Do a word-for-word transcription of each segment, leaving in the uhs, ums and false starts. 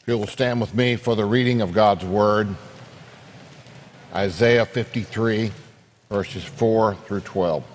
If you will stand with me for the reading of God's Word, Isaiah fifty-three, verses four through twelve.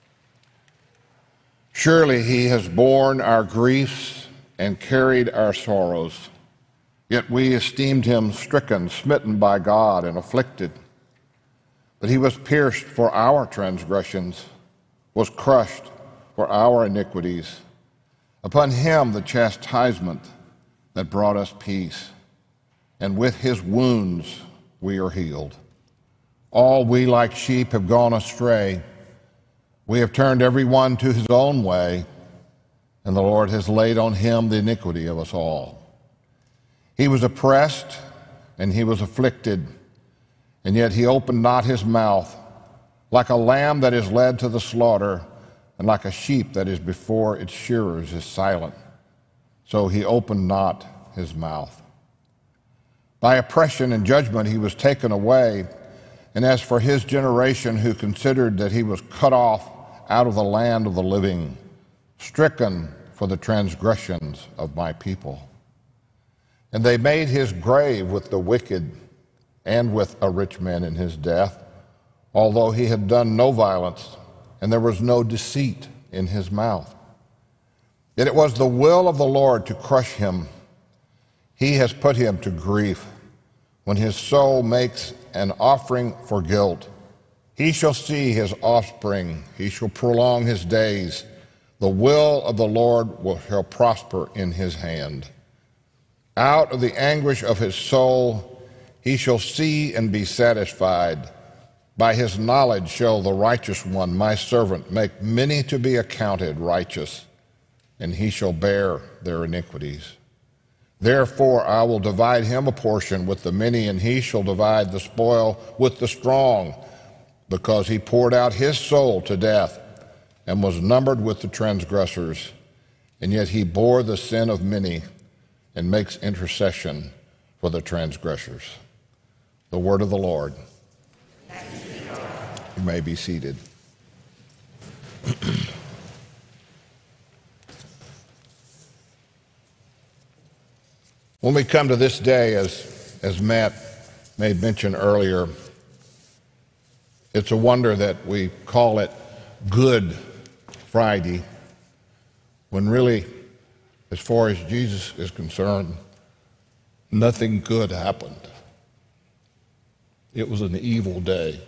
Surely he has borne our griefs and carried our sorrows, yet we esteemed him stricken, smitten by God, and afflicted. But he was pierced for our transgressions, was crushed for our iniquities. Upon him the chastisement that brought us peace, and with his wounds we are healed. All we like sheep have gone astray. We have turned every one to his own way, and the Lord has laid on him the iniquity of us all. He was oppressed, and he was afflicted, and yet he opened not his mouth. Like a lamb that is led to the slaughter, and like a sheep that is before its shearers is silent, so he opened not his mouth. By oppression and judgment he was taken away. And as for his generation, who considered that he was cut off out of the land of the living, stricken for the transgressions of my people. And they made his grave with the wicked and with a rich man in his death, although he had done no violence, and there was no deceit in his mouth. Yet it was the will of the Lord to crush him. He has put him to grief. When his soul makes an offering for guilt, he shall see his offspring. He shall prolong his days. The will of the Lord will, shall prosper in his hand. Out of the anguish of his soul he shall see and be satisfied. By his knowledge shall the righteous one, my servant, make many to be accounted righteous, and he shall bear their iniquities. Therefore I will divide him a portion with the many, and he shall divide the spoil with the strong, because he poured out his soul to death and was numbered with the transgressors. And yet he bore the sin of many and makes intercession for the transgressors. The word of the Lord. You may be seated. When we come to this day, as, as Matt made mention earlier, it's a wonder that we call it Good Friday, when really, as far as Jesus is concerned, nothing good happened. It was an evil day,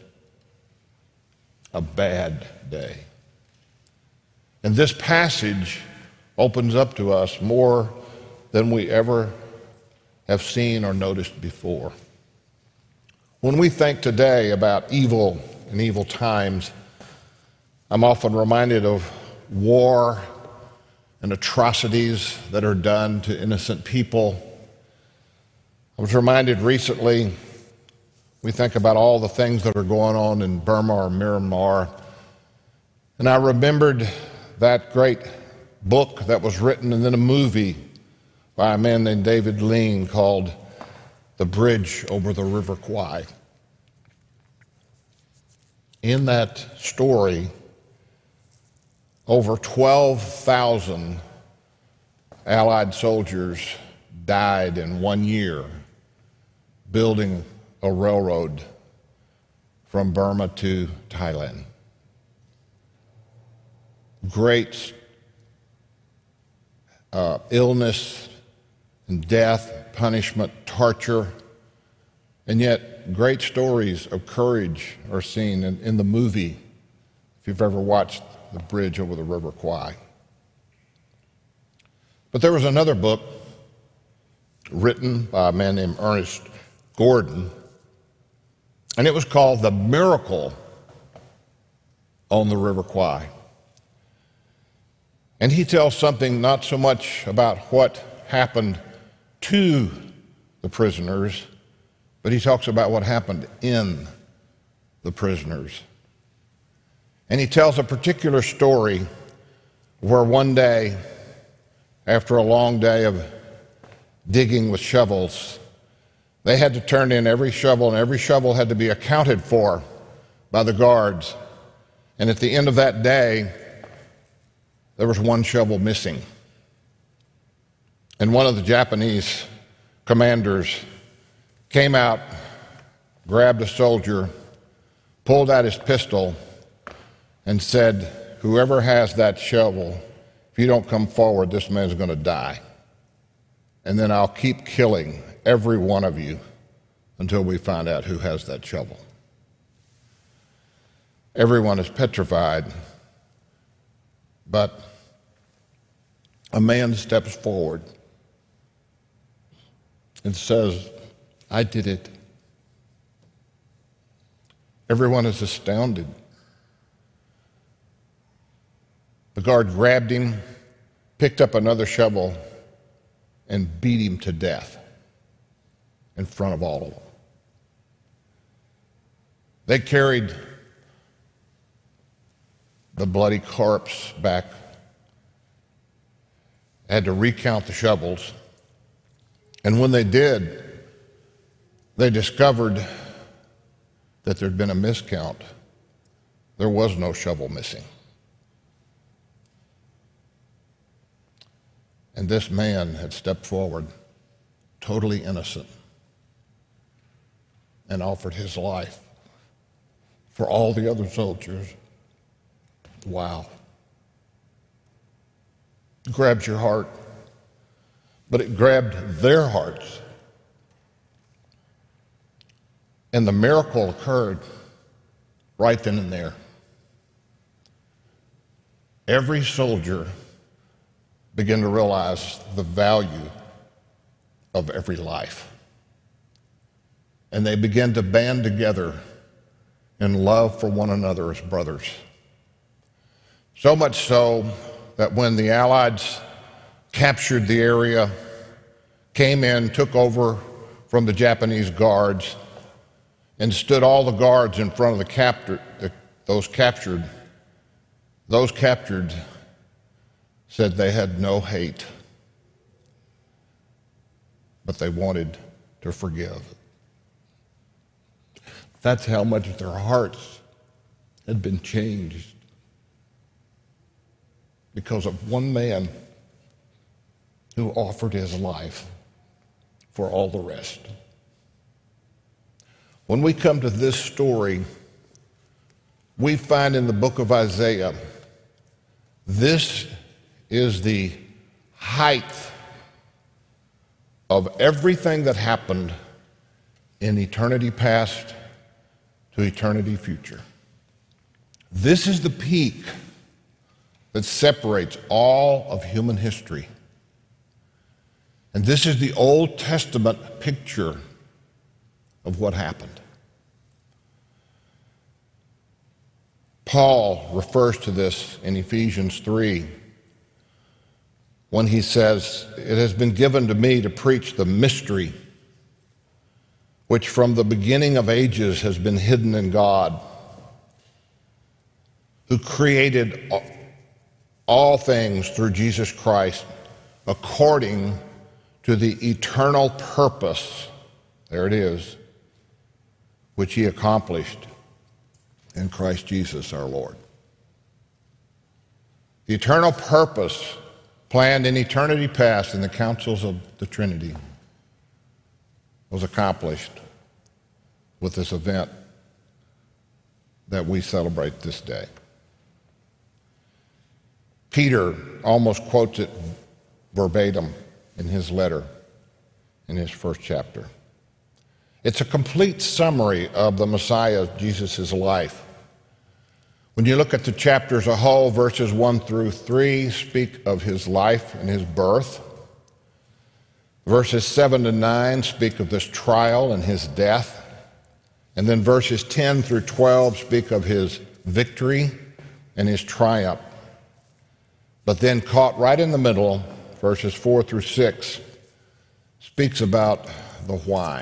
a bad day. And this passage opens up to us more than we ever have seen or noticed before. When we think today about evil and evil times, I'm often reminded of war and atrocities that are done to innocent people. I was reminded recently, we think about all the things that are going on in Burma or Myanmar, and I remembered that great book that was written and then a movie by a man named David Lean called The Bridge Over the River Kwai. In that story, over twelve thousand Allied soldiers died in one year building a railroad from Burma to Thailand. Great uh, illness and death, punishment, torture, and yet great stories of courage are seen in, in the movie, if you've ever watched The Bridge Over the River Kwai. But there was another book written by a man named Ernest Gordon, and it was called The Miracle on the River Kwai. And he tells something not so much about what happened to the prisoners, but he talks about what happened in the prisoners. And he tells a particular story where one day, after a long day of digging with shovels, they had to turn in every shovel, and every shovel had to be accounted for by the guards. And at the end of that day, there was one shovel missing. And one of the Japanese commanders came out, grabbed a soldier, pulled out his pistol, and said, "Whoever has that shovel, if you don't come forward, this man's going to die. And then I'll keep killing every one of you until we find out who has that shovel." Everyone is petrified, but a man steps forward and says, "I did it." Everyone is astounded. The guard grabbed him, picked up another shovel, and beat him to death in front of all of them. They carried the bloody corpse back, had to recount the shovels, and when they did, they discovered that there'd been a miscount. There was no shovel missing. And this man had stepped forward, totally innocent, and offered his life for all the other soldiers. Wow. It grabs your heart, but it grabbed their hearts. And the miracle occurred right then and there. Every soldier began to realize the value of every life. And they began to band together in love for one another as brothers. So much so that when the Allies captured the area, came in, took over from the Japanese guards, and stood all the guards in front of the captor, the, those captured, those captured said they had no hate, but they wanted to forgive. That's how much their hearts had been changed because of one man who offered his life for all the rest. When we come to this story, we find in the book of Isaiah, this is the height of everything that happened in eternity past to eternity future. This is the peak that separates all of human history. And this is the Old Testament picture of what happened. Paul refers to this in Ephesians three when he says, "It has been given to me to preach the mystery which from the beginning of ages has been hidden in God, who created all things through Jesus Christ according to the eternal purpose," there it is, "which he accomplished in Christ Jesus our Lord." The eternal purpose planned in eternity past in the councils of the Trinity was accomplished with this event that we celebrate this day. Peter almost quotes it verbatim in his letter in his first chapter. It's a complete summary of the Messiah, Jesus' life. When you look at the chapter as a whole, verses one through three speak of his life and his birth. Verses seven to nine speak of this trial and his death. And then verses ten through twelve speak of his victory and his triumph. But then caught right in the middle, verses four through six, speaks about the why.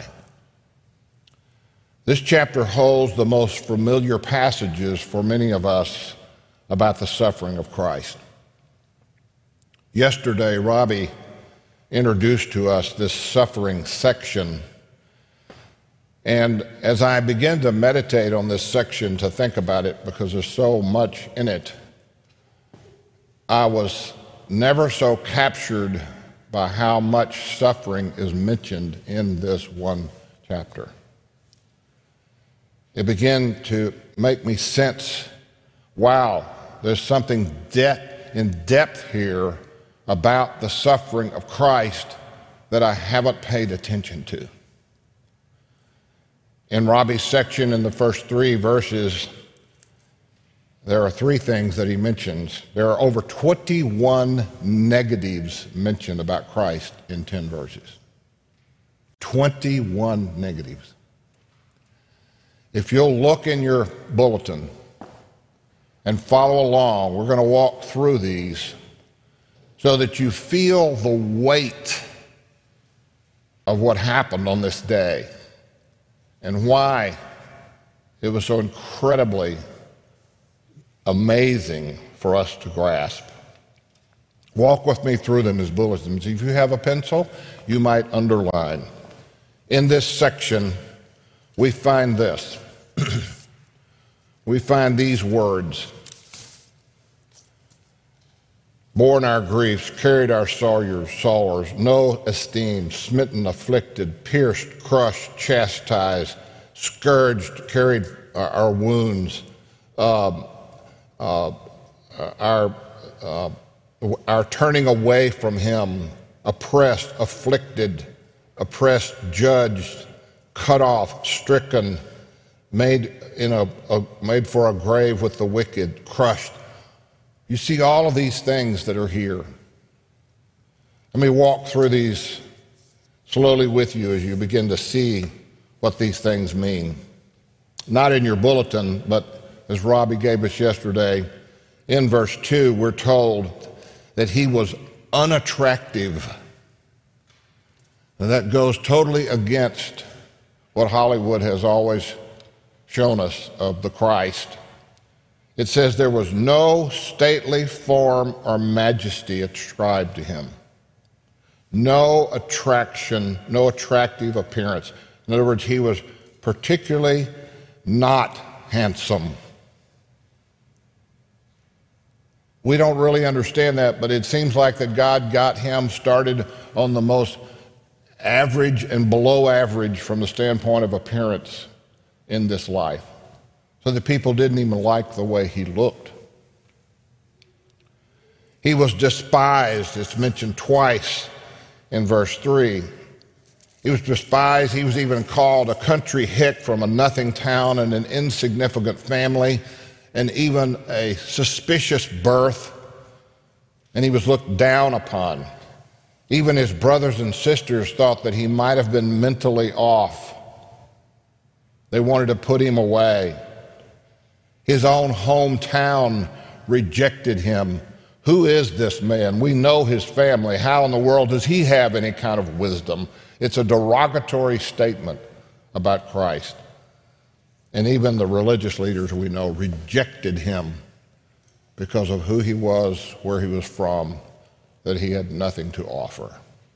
This chapter holds the most familiar passages for many of us about the suffering of Christ. Yesterday, Robbie introduced to us this suffering section. And as I began to meditate on this section, to think about it, because there's so much in it, I was never so captured by how much suffering is mentioned in this one chapter. It began to make me sense, wow, there's something de- in depth here about the suffering of Christ that I haven't paid attention to. In Robbie's section in the first three verses, there are three things that he mentions. There are over twenty-one negatives mentioned about Christ in ten verses. twenty-one negatives. If you'll look in your bulletin and follow along, we're going to walk through these so that you feel the weight of what happened on this day and why it was so incredibly amazing for us to grasp. Walk with me through them as bulletins. If you have a pencil, you might underline. In this section, we find this. We find these words. Borne our griefs, carried our sorrows, sorrows, no esteem, smitten, afflicted, pierced, crushed, chastised, scourged, carried our, our wounds, uh, uh, our, uh, our turning away from him, oppressed, afflicted, oppressed, judged, cut off, stricken, made in a, a made for a grave with the wicked, crushed. You see all of these things that are here. Let me walk through these slowly with you as you begin to see what these things mean. Not in your bulletin, but as Robbie gave us yesterday, in verse two, we're told that he was unattractive. And that goes totally against what Hollywood has always shown us of the Christ. It says there was no stately form or majesty ascribed to him. No attraction, no attractive appearance. In other words, he was particularly not handsome. We don't really understand that, but it seems like that God got him started on the most average and below average from the standpoint of appearance in this life. So the people didn't even like the way he looked. He was despised, it's mentioned twice in verse three. He was despised. He was even called a country hick from a nothing town and an insignificant family and even a suspicious birth. And he was looked down upon. Even his brothers and sisters thought that he might have been mentally off. They wanted to put him away. His own hometown rejected him. Who is this man? We know his family. How in the world does he have any kind of wisdom? It's a derogatory statement about Christ. And even the religious leaders we know rejected him because of who he was, where he was from, that he had nothing to offer.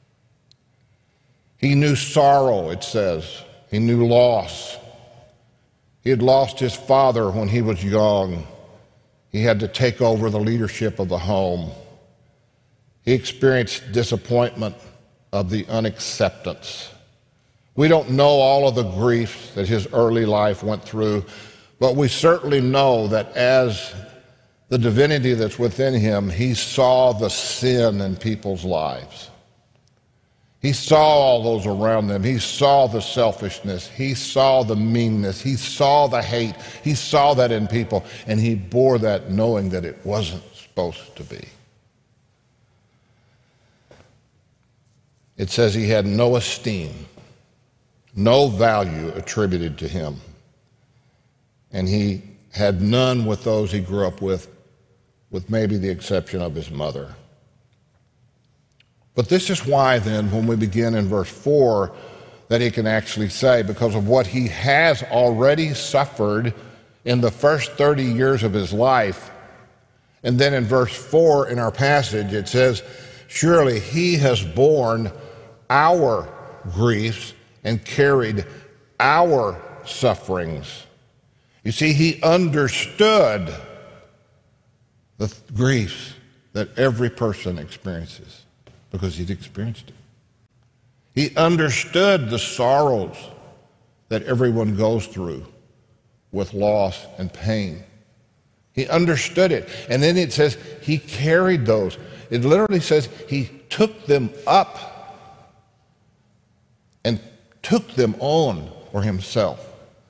He knew sorrow, it says. He knew loss. He had lost his father when he was young. He had to take over the leadership of the home. He experienced disappointment of the unacceptance. We don't know all of the griefs that his early life went through, but we certainly know that as the divinity that's within him, he saw the sin in people's lives. He saw all those around them. He saw the selfishness. He saw the meanness. He saw the hate. He saw that in people, and he bore that knowing that it wasn't supposed to be. It says he had no esteem, no value attributed to him, and he had none with those he grew up with, with maybe the exception of his mother. But this is why then, when we begin in verse four, that he can actually say, because of what he has already suffered in the first thirty years of his life, and then in verse four in our passage, it says, surely he has borne our griefs and carried our sufferings. You see, he understood the griefs that every person experiences. because he'd experienced it. He understood the sorrows that everyone goes through with loss and pain. He understood it. And then it says he carried those. It literally says he took them up and took them on for himself.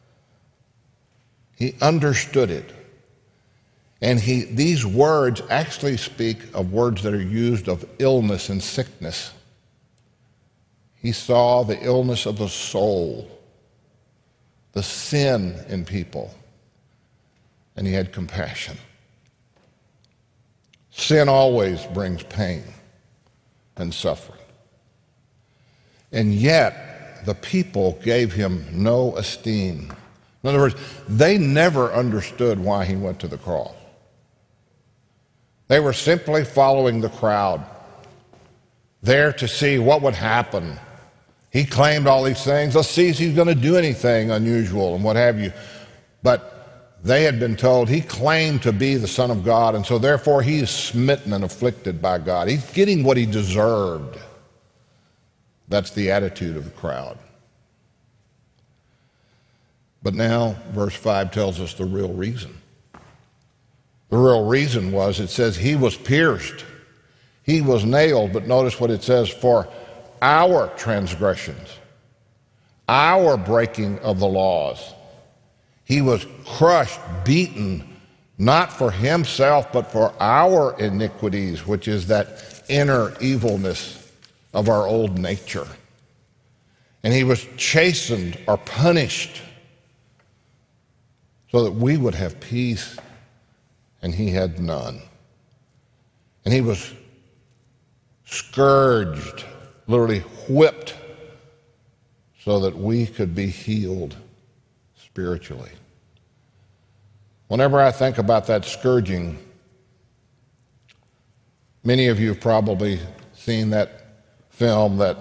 He understood it. And he, these words actually speak of words that are used of illness and sickness. He saw the illness of the soul, the sin in people, and he had compassion. Sin always brings pain and suffering. And yet, the people gave him no esteem. In other words, they never understood why he went to the cross. They were simply following the crowd, there to see what would happen. He claimed all these things. Let's see if he's going to do anything unusual and what have you. But they had been told he claimed to be the Son of God, and so therefore he is smitten and afflicted by God. He's getting what he deserved. That's the attitude of the crowd. But now, verse five tells us the real reason. The real reason was, it says he was pierced, he was nailed, but notice what it says, for our transgressions, our breaking of the laws. He was crushed, beaten, not for himself, but for our iniquities, which is that inner evilness of our old nature. And he was chastened or punished so that we would have peace, and he had none. And he was scourged, literally whipped, so that we could be healed spiritually. Whenever I think about that scourging, many of you have probably seen that film that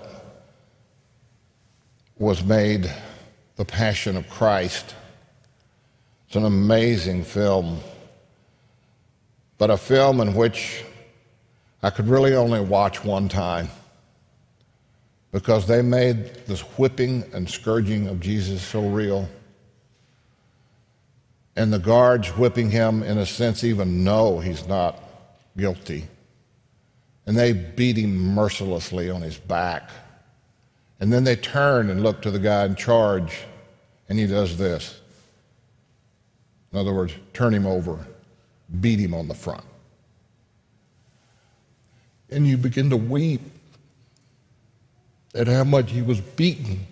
was made, The Passion of Christ. It's an amazing film, but a film in which I could really only watch one time, because they made this whipping and scourging of Jesus so real. And the guards whipping him, in a sense, even know he's not guilty. And they beat him mercilessly on his back. And then they turn and look to the guy in charge, and he does this. In other words, turn him over, beat him on the front. And you begin to weep at how much he was beaten,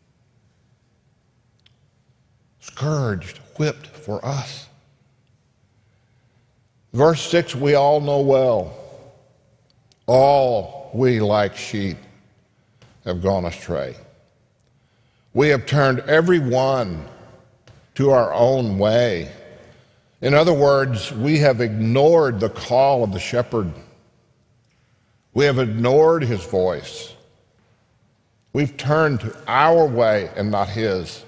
scourged, whipped for us. Verse six, we all know well. All we like sheep have gone astray. We have turned every one to our own way. In other words, we have ignored the call of the shepherd. We have ignored his voice. We've turned to our way and not his.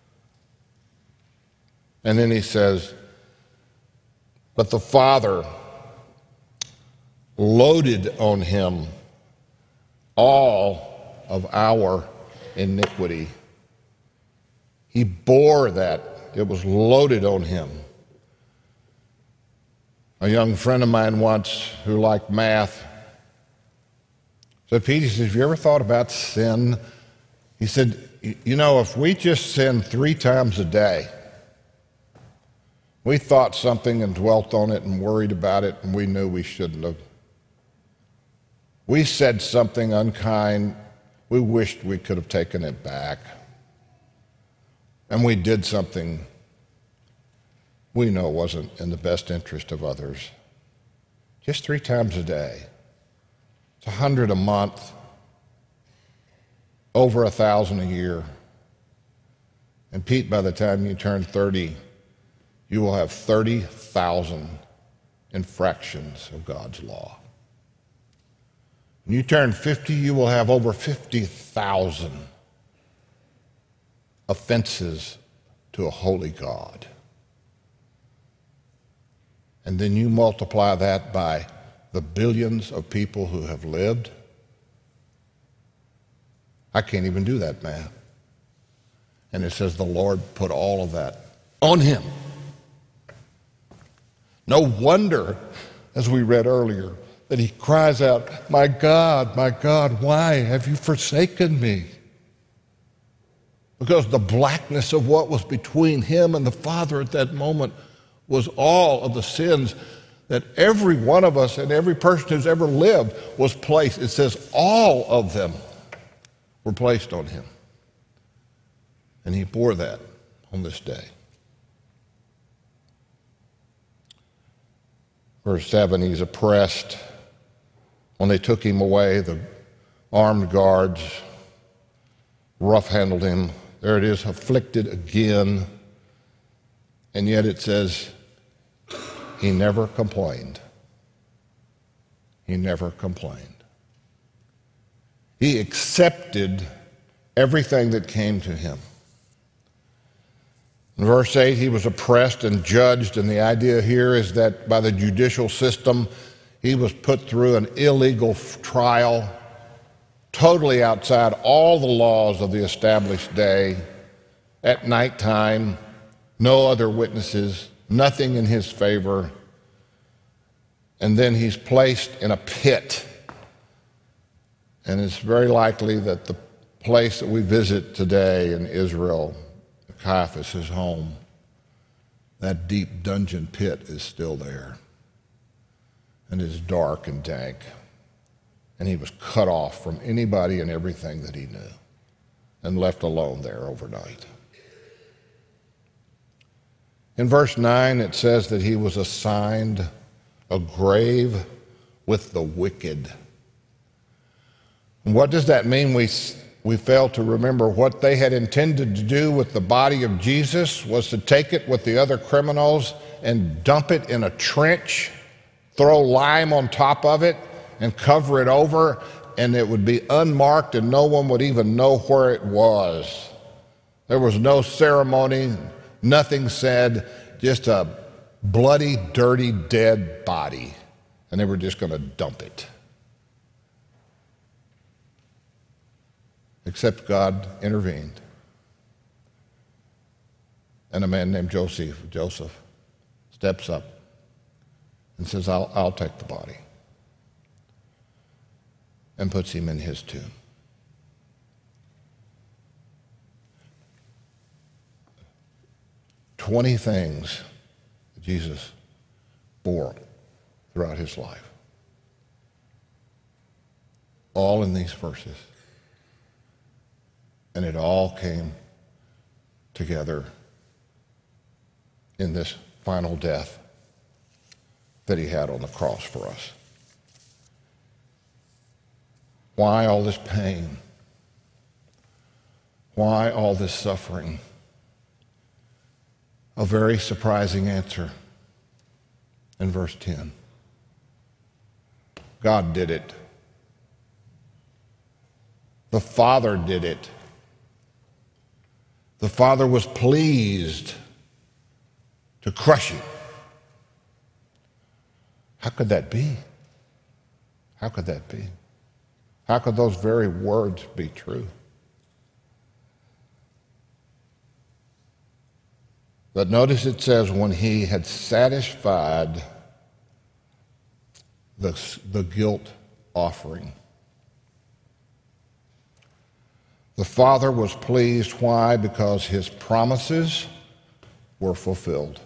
And then he says, but the Father loaded on him all of our iniquity. He bore that. It was loaded on him. A young friend of mine once, who liked math, said, Pete, he said, have you ever thought about sin? He said, you know, if we just sin three times a day, we thought something and dwelt on it and worried about it, and we knew we shouldn't have. We said something unkind, we wished we could have taken it back. And we did something we know wasn't in the best interest of others. Just three times a day. It's a hundred a month, over a thousand a year. And Pete, by the time you turn thirty, you will have thirty thousand infractions of God's law. When you turn fifty, you will have over fifty thousand offenses to a holy God. And then you multiply that by the billions of people who have lived, I can't even do that math. And it says the Lord put all of that on him. No wonder, as we read earlier, that he cries out, "My God, my God, why have you forsaken me?" Because the blackness of what was between him and the Father at that moment was all of the sins that every one of us and every person who's ever lived was placed. It says all of them were placed on him. And he bore that on this day. Verse seven, he's oppressed. When they took him away, the armed guards rough-handled him. There it is, afflicted again. And yet it says he never complained. He never complained. He accepted everything that came to him. In verse eight, he was oppressed and judged, and the idea here is that by the judicial system, he was put through an illegal trial, totally outside all the laws of the established day, at nighttime, no other witnesses, nothing in his favor, and then he's placed in a pit. And it's very likely that the place that we visit today in Israel, Caiaphas' home, that deep dungeon pit is still there. And it's dark and dank. And he was cut off from anybody and everything that he knew and left alone there overnight. In verse nine, it says that he was assigned a grave with the wicked. And what does that mean? We, we fail to remember what they had intended to do with the body of Jesus was to take it with the other criminals and dump it in a trench, throw lime on top of it, and cover it over, and it would be unmarked and no one would even know where it was. There was no ceremony, nothing said, just a bloody, dirty, dead body, and they were just going to dump it. Except God intervened. And a man named Joseph, Joseph steps up and says, I'll, I'll take the body, and puts him in his tomb. Twenty things Jesus bore throughout his life. All in these verses. And it all came together in this final death that he had on the cross for us. Why all this pain? Why all this suffering? A very surprising answer in verse ten. God did it. The Father did it. The Father was pleased to crush him. How could that be? How could that be? How could those very words be true? But notice it says, when he had satisfied the, the guilt offering. The Father was pleased. Why? Because his promises were fulfilled.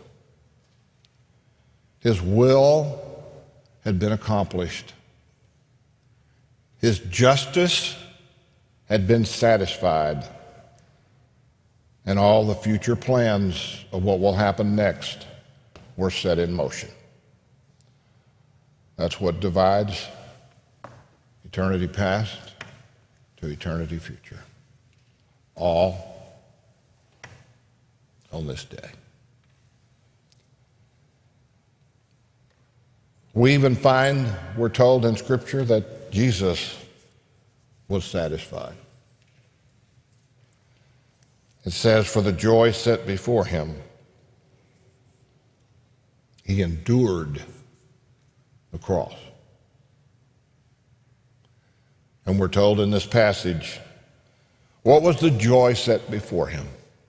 His will had been accomplished. His justice had been satisfied. And all the future plans of what will happen next were set in motion. That's what divides eternity past to eternity future. All on this day. We even find, we're told in Scripture, that Jesus was satisfied. It says, for the joy set before him, he endured the cross. And we're told in this passage What was the joy set before him?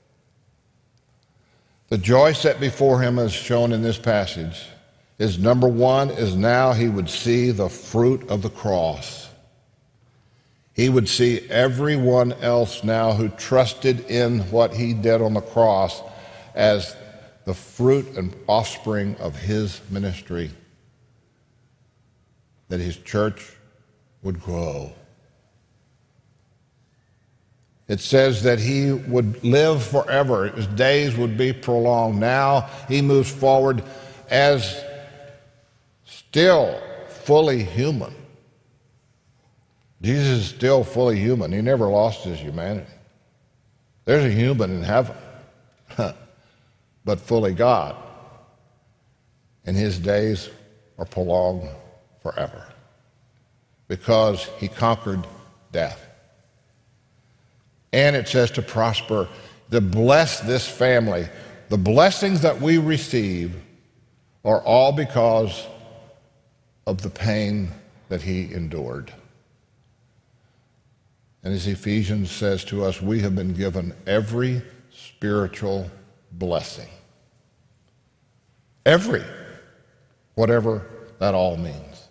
The joy set before him, as shown in this passage, is number one, is now he would see the fruit of the cross. He would see everyone else now who trusted in what he did on the cross as the fruit and offspring of his ministry, that his church would grow. It says that he would live forever. His days would be prolonged. Now he moves forward as still fully human. Jesus is still fully human. He never lost his humanity. There's a human in heaven, but fully God. And his days are prolonged forever because he conquered death. And it says to prosper, to bless this family. The blessings that we receive are all because of the pain that he endured. And as Ephesians says to us, we have been given every spiritual blessing. Every, whatever that all means.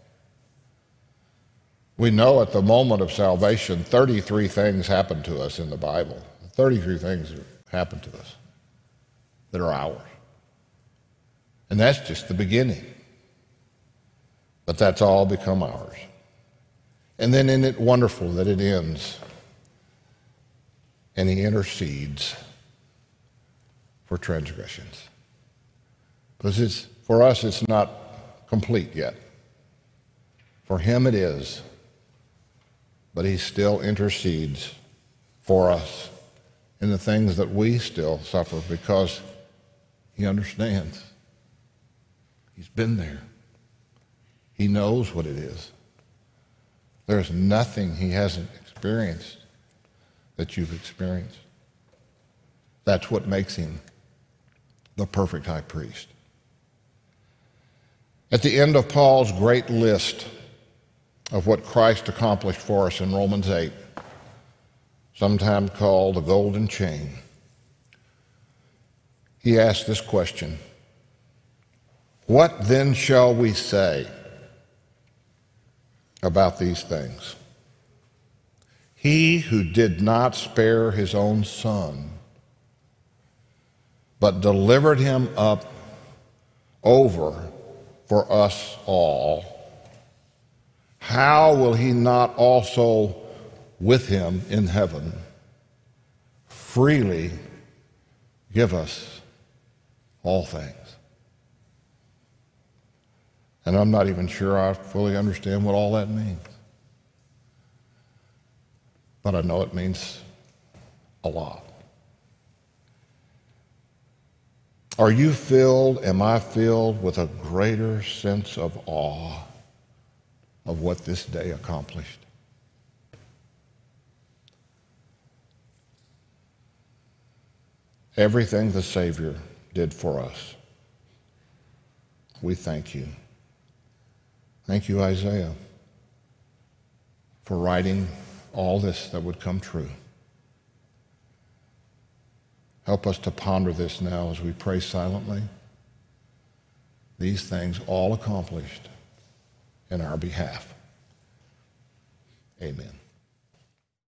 We know at the moment of salvation, thirty-three things happen to us in the Bible. thirty-three things happen to us that are ours. And that's just the beginning. But that's all become ours. And then isn't it wonderful that it ends and he intercedes for transgressions? Because it's, for us it's not complete yet. For him it is. But he still intercedes for us in the things that we still suffer because he understands. He's been there. He knows what it is. There's nothing he hasn't experienced that you've experienced. That's what makes him the perfect high priest. At the end of Paul's great list of what Christ accomplished for us in Romans eight, sometimes called the golden chain, he asked this question: what then shall we say about these things? He who did not spare his own son, but delivered him up over for us all, how will he not also with him in heaven freely give us all things? And I'm not even sure I fully understand what all that means. But I know it means a lot. Are you filled, am I filled with a greater sense of awe of what this day accomplished? Everything the Savior did for us, we thank you. Thank you, Isaiah, for writing all this that would come true. Help us to ponder this now as we pray silently. These things all accomplished in our behalf. Amen.